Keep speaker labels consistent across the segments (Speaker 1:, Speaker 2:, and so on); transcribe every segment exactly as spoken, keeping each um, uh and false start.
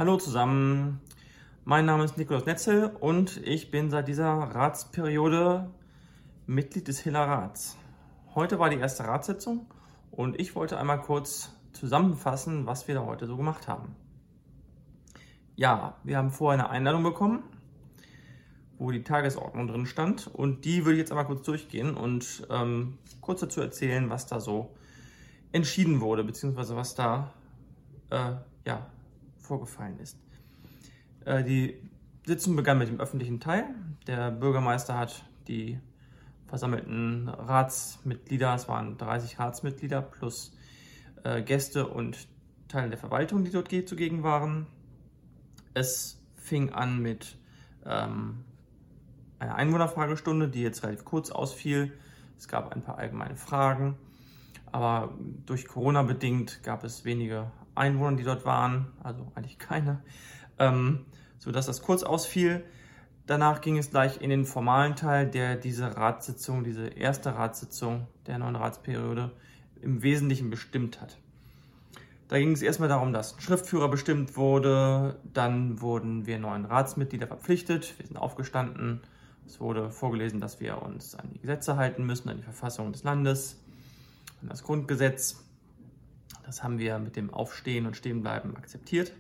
Speaker 1: Hallo zusammen, mein Name ist Nikolaus Netzel und ich bin seit dieser Ratsperiode Mitglied des Hiller Rats. Heute war die erste Ratssitzung und ich wollte einmal kurz zusammenfassen, was wir da heute so gemacht haben. Ja, wir haben vorher eine Einladung bekommen, wo die Tagesordnung drin stand, und die würde ich jetzt einmal kurz durchgehen und ähm, kurz dazu erzählen, was da so entschieden wurde, beziehungsweise was da äh, ja, vorgefallen ist. Äh, die Sitzung begann mit dem öffentlichen Teil. Der Bürgermeister hat die versammelten Ratsmitglieder, es waren dreißig Ratsmitglieder plus äh, Gäste und Teile der Verwaltung, die dort zugegen waren. Es fing an mit ähm, einer Einwohnerfragestunde, die jetzt relativ kurz ausfiel. Es gab ein paar allgemeine Fragen, aber durch Corona bedingt gab es wenige Einwohner, die dort waren, also eigentlich keine, ähm, sodass das kurz ausfiel. Danach ging es gleich in den formalen Teil, der diese Ratssitzung, diese erste Ratssitzung der neuen Ratsperiode im Wesentlichen bestimmt hat. Da ging es erstmal darum, dass ein Schriftführer bestimmt wurde, dann wurden wir neuen Ratsmitglieder verpflichtet, wir sind aufgestanden, es wurde vorgelesen, dass wir uns an die Gesetze halten müssen, an die Verfassung des Landes, an das Grundgesetz. Das haben wir mit dem Aufstehen und Stehenbleiben akzeptiert.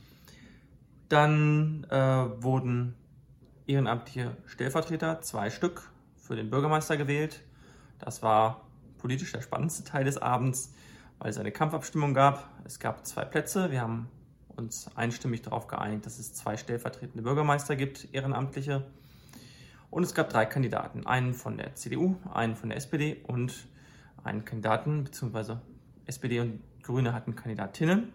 Speaker 1: Dann äh, wurden ehrenamtliche Stellvertreter, zwei Stück, für den Bürgermeister gewählt. Das war politisch der spannendste Teil des Abends, weil es eine Kampfabstimmung gab. Es gab zwei Plätze. Wir haben uns einstimmig darauf geeinigt, dass es zwei stellvertretende Bürgermeister gibt, ehrenamtliche. Und es gab drei Kandidaten, einen von der C D U, einen von der S P D und einen Kandidaten, beziehungsweise S P D und Grüne hatten Kandidatinnen.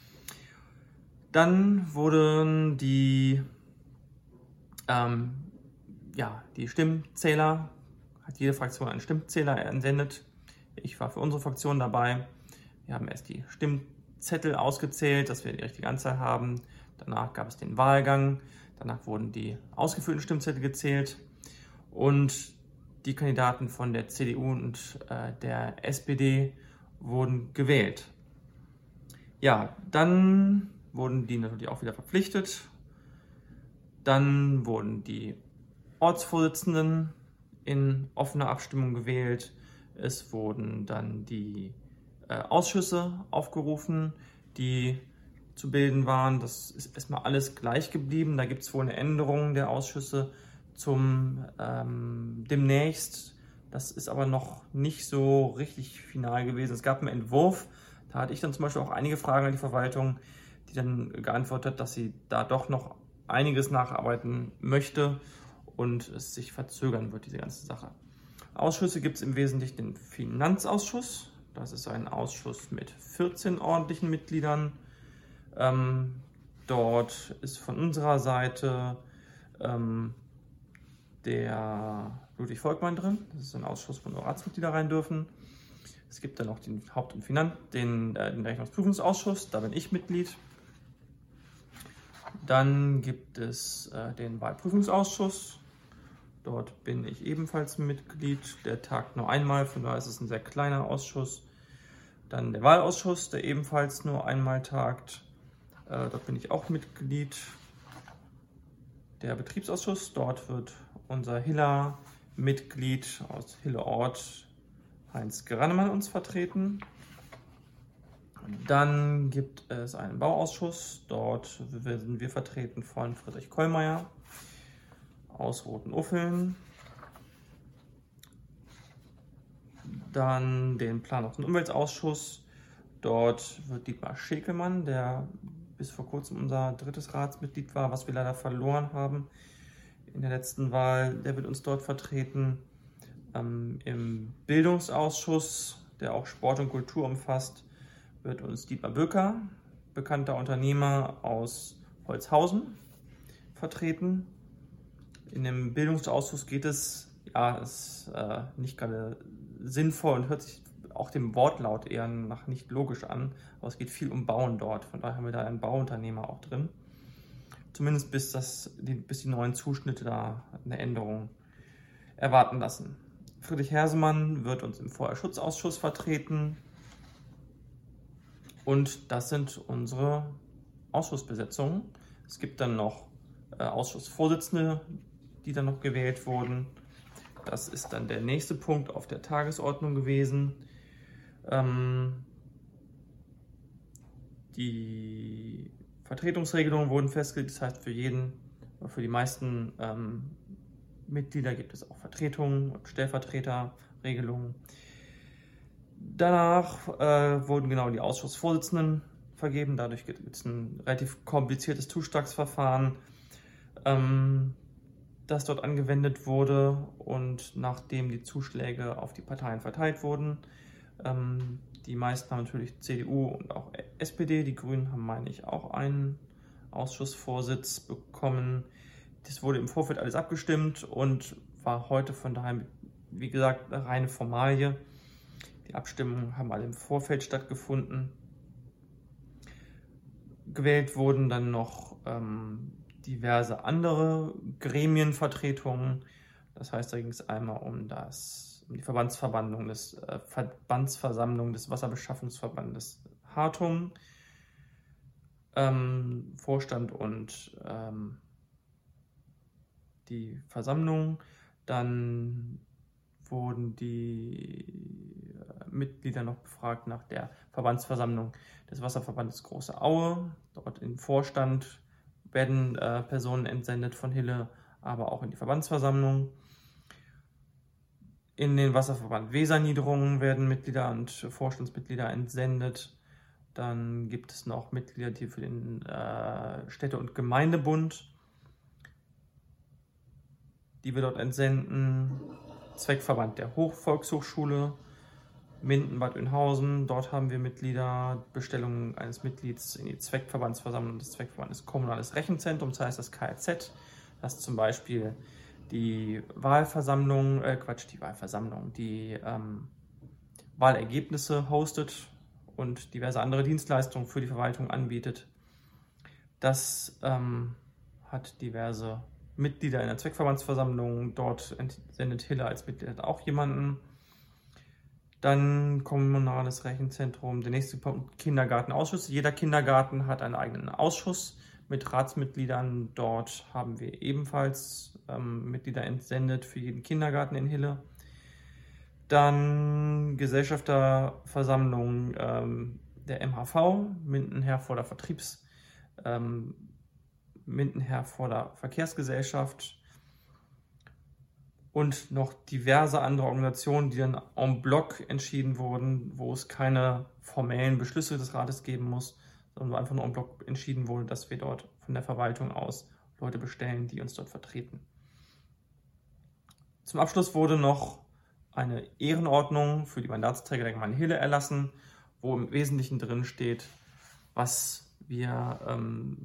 Speaker 1: Dann wurden die, ähm, ja, die Stimmzähler, hat jede Fraktion einen Stimmzähler entsendet. Ich war für unsere Fraktion dabei. Wir haben erst die Stimmzettel ausgezählt, dass wir die richtige Anzahl haben. Danach gab es den Wahlgang. Danach wurden die ausgefüllten Stimmzettel gezählt. Und die Kandidaten von der C D U und äh, der S P D wurden gewählt. Ja, dann wurden die natürlich auch wieder verpflichtet. Dann wurden die Ortsvorsitzenden in offener Abstimmung gewählt. Es wurden dann die äh, Ausschüsse aufgerufen, die zu bilden waren. Das ist erstmal alles gleich geblieben. Da gibt es wohl eine Änderung der Ausschüsse zum ähm, demnächst. Das ist aber noch nicht so richtig final gewesen. Es gab einen Entwurf, da hatte ich dann zum Beispiel auch einige Fragen an die Verwaltung, die dann geantwortet hat, dass sie da doch noch einiges nacharbeiten möchte und es sich verzögern wird, diese ganze Sache. Ausschüsse gibt es im Wesentlichen den Finanzausschuss. Das ist ein Ausschuss mit vierzehn ordentlichen Mitgliedern. Ähm, dort ist von unserer Seite ähm, der Ludwig Volkmann drin. Das ist ein Ausschuss, wo nur Ratsmitglieder rein dürfen. Es gibt dann noch den Haupt- und Finanz-, den, äh, den Rechnungsprüfungsausschuss, da bin ich Mitglied. Dann gibt es äh, den Wahlprüfungsausschuss. Dort bin ich ebenfalls Mitglied. Der tagt nur einmal, von daher ist es ein sehr kleiner Ausschuss. Dann der Wahlausschuss, der ebenfalls nur einmal tagt. Äh, dort bin ich auch Mitglied. Der Betriebsausschuss, dort wird unser Hiller Mitglied aus Hille-Ort, Heinz Gerannemann, uns vertreten. Dann gibt es einen Bauausschuss, dort sind wir vertreten von Friedrich Kollmeier aus Rothenuffeln. Dann den Planungs- und Umweltausschuss, dort wird Dietmar Schekelmann, der bis vor kurzem unser drittes Ratsmitglied war, was wir leider verloren haben in der letzten Wahl, der wird uns dort vertreten. Ähm, Im Bildungsausschuss, der auch Sport und Kultur umfasst, wird uns Dietmar Böker, bekannter Unternehmer aus Holzhausen, vertreten. In dem Bildungsausschuss geht es, ja, ist äh, nicht gerade sinnvoll und hört sich auch dem Wortlaut eher nach nicht logisch an, aber es geht viel um Bauen dort. Von daher haben wir da einen Bauunternehmer auch drin. Zumindest bis, das, die, bis die neuen Zuschnitte da eine Änderung erwarten lassen. Friedrich Hersemann wird uns im Feuerschutzausschuss vertreten. Und das sind unsere Ausschussbesetzungen. Es gibt dann noch äh, Ausschussvorsitzende, die dann noch gewählt wurden. Das ist dann der nächste Punkt auf der Tagesordnung gewesen. Ähm, die Vertretungsregelungen wurden festgelegt, das heißt für jeden, für die meisten ähm, Mitglieder gibt es auch Vertretungen und Stellvertreterregelungen. Danach äh, wurden genau die Ausschussvorsitzenden vergeben. Dadurch gibt es ein relativ kompliziertes Zuschlagsverfahren, ähm, das dort angewendet wurde. Und nachdem die Zuschläge auf die Parteien verteilt wurden, ähm, die meisten haben natürlich C D U und auch S P D, die Grünen haben, meine ich, auch einen Ausschussvorsitz bekommen. Das wurde im Vorfeld alles abgestimmt und war heute von daher, wie gesagt, eine reine Formalie. Die Abstimmungen haben alle im Vorfeld stattgefunden. Gewählt wurden dann noch ähm, diverse andere Gremienvertretungen. Das heißt, da ging es einmal um, das, um die Verbandsversammlung des, äh, Verbandsversammlung des Wasserbeschaffungsverbandes Hartum, ähm, Vorstand und ähm, die Versammlung. Dann wurden die Mitglieder noch befragt nach der Verbandsversammlung des Wasserverbandes Große Aue. Dort im Vorstand werden äh, Personen entsendet von Hille, aber auch in die Verbandsversammlung. In den Wasserverband Weserniederungen werden Mitglieder und Vorstandsmitglieder entsendet. Dann gibt es noch Mitglieder, die für den äh, Städte- und Gemeindebund, die wir dort entsenden. Zweckverband der Hochvolkshochschule, Minden-Bad Oeynhausen, dort haben wir Mitglieder, Bestellung eines Mitglieds in die Zweckverbandsversammlung des Zweckverbandes Kommunales Rechenzentrums, das heißt das K R Z, das zum Beispiel die Wahlversammlung, äh Quatsch, die Wahlversammlung, die ähm, Wahlergebnisse hostet und diverse andere Dienstleistungen für die Verwaltung anbietet. Das ähm, hat diverse Mitglieder in der Zweckverbandsversammlung, dort entsendet Hille als Mitglied auch jemanden. Dann kommunales Rechenzentrum, der nächste Punkt, Kindergartenausschuss. Jeder Kindergarten hat einen eigenen Ausschuss mit Ratsmitgliedern. Dort haben wir ebenfalls ähm, Mitglieder entsendet für jeden Kindergarten in Hille. Dann Gesellschafterversammlung ähm, der M H V, Minden-Herforder Vertriebs, ähm, Minden-Herforder Verkehrsgesellschaft und noch diverse andere Organisationen, die dann en bloc entschieden wurden, wo es keine formellen Beschlüsse des Rates geben muss, sondern wo einfach nur en bloc entschieden wurde, dass wir dort von der Verwaltung aus Leute bestellen, die uns dort vertreten. Zum Abschluss wurde noch eine Ehrenordnung für die Mandatsträger der Gemeinde Hille erlassen, wo im Wesentlichen drin steht, was wir ähm,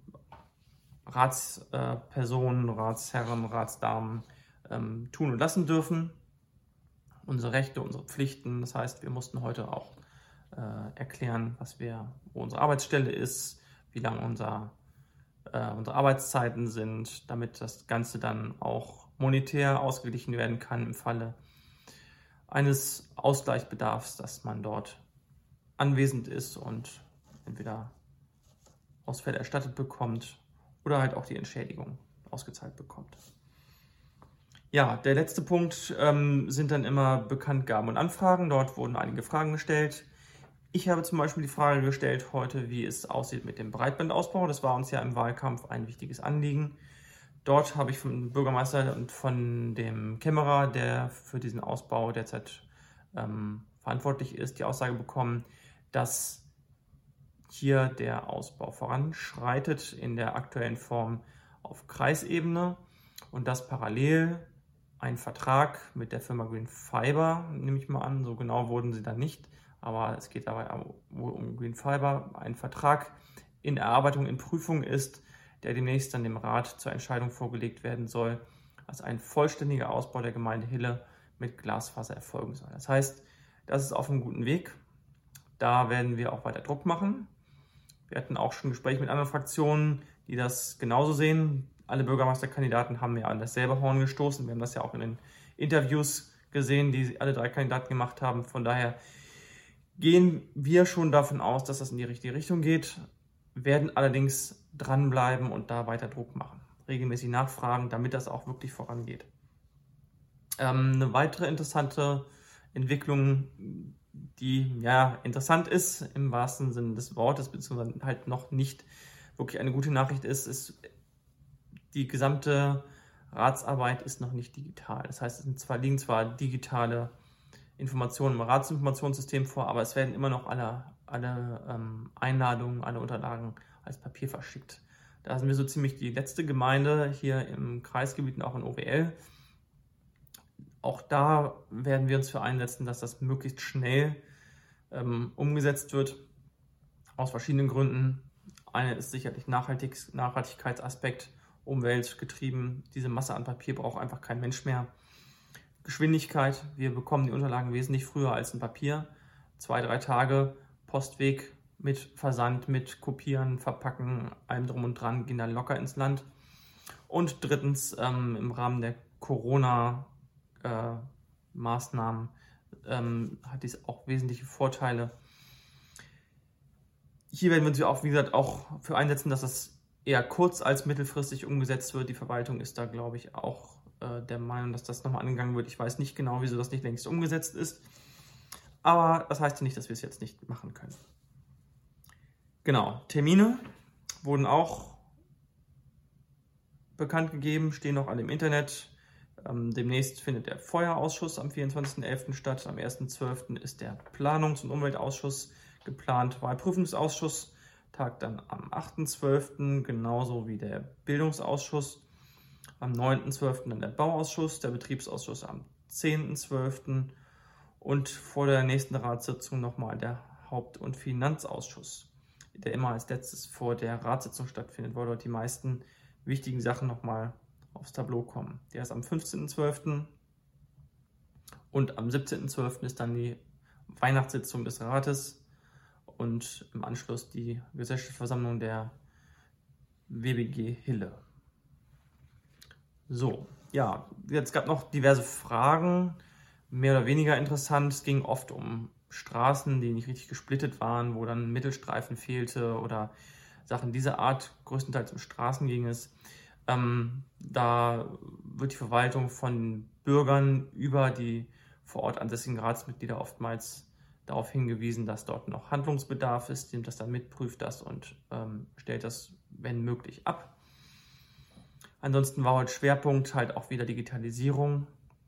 Speaker 1: Ratspersonen, Ratsherren, Ratsdamen ähm, tun und lassen dürfen. Unsere Rechte, unsere Pflichten. Das heißt, wir mussten heute auch äh, erklären, was wir, wo unsere Arbeitsstelle ist, wie lang unser, äh, unsere Arbeitszeiten sind, damit das Ganze dann auch monetär ausgeglichen werden kann im Falle eines Ausgleichsbedarfs, dass man dort anwesend ist und entweder Ausfälle erstattet bekommt oder halt auch die Entschädigung ausgezahlt bekommt. Ja, der letzte Punkt ähm, sind dann immer Bekanntgaben und Anfragen. Dort wurden einige Fragen gestellt. Ich habe zum Beispiel die Frage gestellt heute, wie es aussieht mit dem Breitbandausbau. Das war uns ja im Wahlkampf ein wichtiges Anliegen. Dort habe ich vom Bürgermeister und von dem Kämmerer, der für diesen Ausbau derzeit ähm, verantwortlich ist, die Aussage bekommen, dass hier der Ausbau voranschreitet in der aktuellen Form auf Kreisebene und dass parallel ein Vertrag mit der Firma Green Fiber, nehme ich mal an, so genau wurden sie dann nicht, aber es geht dabei wohl um Green Fiber, ein Vertrag in Erarbeitung, in Prüfung ist, der demnächst dann dem Rat zur Entscheidung vorgelegt werden soll, als ein vollständiger Ausbau der Gemeinde Hille mit Glasfaser erfolgen soll. Das heißt, das ist auf einem guten Weg. Da werden wir auch weiter Druck machen. Wir hatten auch schon Gespräche mit anderen Fraktionen, die das genauso sehen. Alle Bürgermeisterkandidaten haben ja an dasselbe Horn gestoßen. Wir haben das ja auch in den Interviews gesehen, die alle drei Kandidaten gemacht haben. Von daher gehen wir schon davon aus, dass das in die richtige Richtung geht. werden allerdings dranbleiben und da weiter Druck machen. Regelmäßig nachfragen, damit das auch wirklich vorangeht. Ähm, eine weitere interessante Entwicklung, die ja interessant ist im wahrsten Sinne des Wortes, beziehungsweise halt noch nicht wirklich eine gute Nachricht ist, ist, die gesamte Ratsarbeit ist noch nicht digital. Das heißt, es sind zwar, liegen zwar digitale Informationen im Ratsinformationssystem vor, aber es werden immer noch alle, alle ähm, Einladungen, alle Unterlagen als Papier verschickt. Da sind wir so ziemlich die letzte Gemeinde hier im Kreisgebiet und auch in O W L. Auch da werden wir uns für einsetzen, dass das möglichst schnell ähm, umgesetzt wird, aus verschiedenen Gründen. Eine ist sicherlich Nachhaltig Nachhaltigkeitsaspekt, umweltgetrieben. Diese Masse an Papier braucht einfach kein Mensch mehr. Geschwindigkeit, wir bekommen die Unterlagen wesentlich früher als ein Papier. Zwei, drei Tage Postweg mit Versand, mit Kopieren, Verpacken, allem drum und dran, gehen dann locker ins Land. Und drittens, ähm, im Rahmen der Corona-Maßnahmen äh, ähm, hat dies auch wesentliche Vorteile. Hier werden wir uns auch, wie gesagt, auch für einsetzen, dass das eher kurz- als mittelfristig umgesetzt wird. Die Verwaltung ist da, glaube ich, auch äh, der Meinung, dass das nochmal angegangen wird. Ich weiß nicht genau, wieso das nicht längst umgesetzt ist. Aber das heißt ja nicht, dass wir es jetzt nicht machen können. Genau, Termine wurden auch bekannt gegeben, stehen noch alle im Internet. Ähm, demnächst findet der Feuerausschuss am vierundzwanzigsten elften statt. Am ersten zwölften ist der Planungs- und Umweltausschuss geplant. Wahlprüfungsausschuss tagt dann am achten zwölften genauso wie der Bildungsausschuss. Am neunten zwölften dann der Bauausschuss, der Betriebsausschuss am zehnten zwölften und vor der nächsten Ratssitzung nochmal der Haupt- und Finanzausschuss, der immer als letztes vor der Ratssitzung stattfindet, weil dort die meisten wichtigen Sachen nochmal aufs Tableau kommen. Der ist am fünfzehnten zwölften und am siebzehnten zwölften ist dann die Weihnachtssitzung des Rates und im Anschluss die Gesellschaftsversammlung der W B G Hille. So, ja, jetzt gab noch diverse Fragen, mehr oder weniger interessant. Es ging oft um Straßen, die nicht richtig gesplittet waren, wo dann ein Mittelstreifen fehlte oder Sachen dieser Art. Größtenteils um Straßen ging es. Ähm, da wird die Verwaltung von Bürgern über die vor Ort ansässigen Ratsmitglieder oftmals darauf hingewiesen, dass dort noch Handlungsbedarf ist, nimmt das dann mit, prüft das und ähm, stellt das, wenn möglich, ab. Ansonsten war heute Schwerpunkt halt auch wieder Digitalisierung.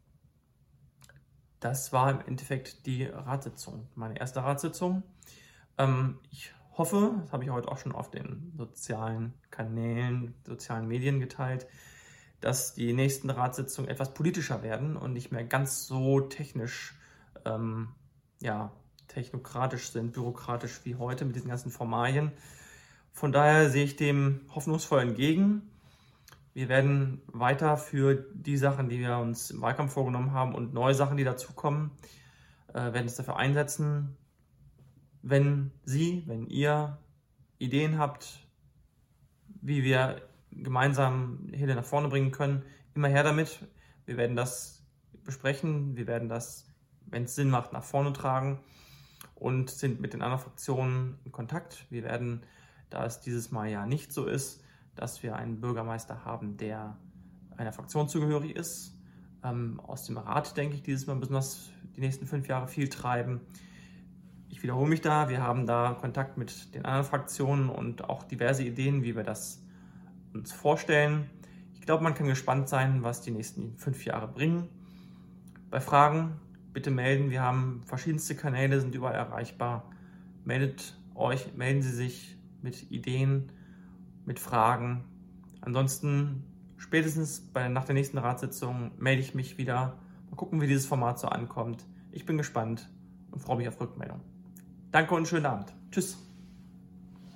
Speaker 1: Das war im Endeffekt die Ratssitzung, meine erste Ratssitzung. Ähm, ich hoffe, das habe ich heute auch schon auf den sozialen Kanälen, sozialen Medien geteilt, dass die nächsten Ratssitzungen etwas politischer werden und nicht mehr ganz so technisch, ähm, ja, technokratisch sind, bürokratisch wie heute mit diesen ganzen Formalien. Von daher sehe ich dem hoffnungsvoll entgegen. Wir werden weiter für die Sachen, die wir uns im Wahlkampf vorgenommen haben und neue Sachen, die dazukommen, äh, werden uns dafür einsetzen. Wenn Sie, wenn ihr Ideen habt, wie wir gemeinsam Hille nach vorne bringen können, immer her damit. Wir werden das besprechen, wir werden das, wenn es Sinn macht, nach vorne tragen und sind mit den anderen Fraktionen in Kontakt. Wir werden, da es dieses Mal ja nicht so ist, dass wir einen Bürgermeister haben, der einer Fraktion zugehörig ist. Ähm, aus dem Rat, denke ich, dieses Mal besonders die nächsten fünf Jahre viel treiben. Ich wiederhole mich da, wir haben da Kontakt mit den anderen Fraktionen und auch diverse Ideen, wie wir das uns vorstellen. Ich glaube, man kann gespannt sein, was die nächsten fünf Jahre bringen. Bei Fragen bitte melden, wir haben verschiedenste Kanäle, sind überall erreichbar. Meldet euch, melden Sie sich mit Ideen, mit Fragen. Ansonsten spätestens bei, nach der nächsten Ratssitzung melde ich mich wieder. Mal gucken, wie dieses Format so ankommt. Ich bin gespannt und freue mich auf Rückmeldung. Danke und schönen Abend. Tschüss.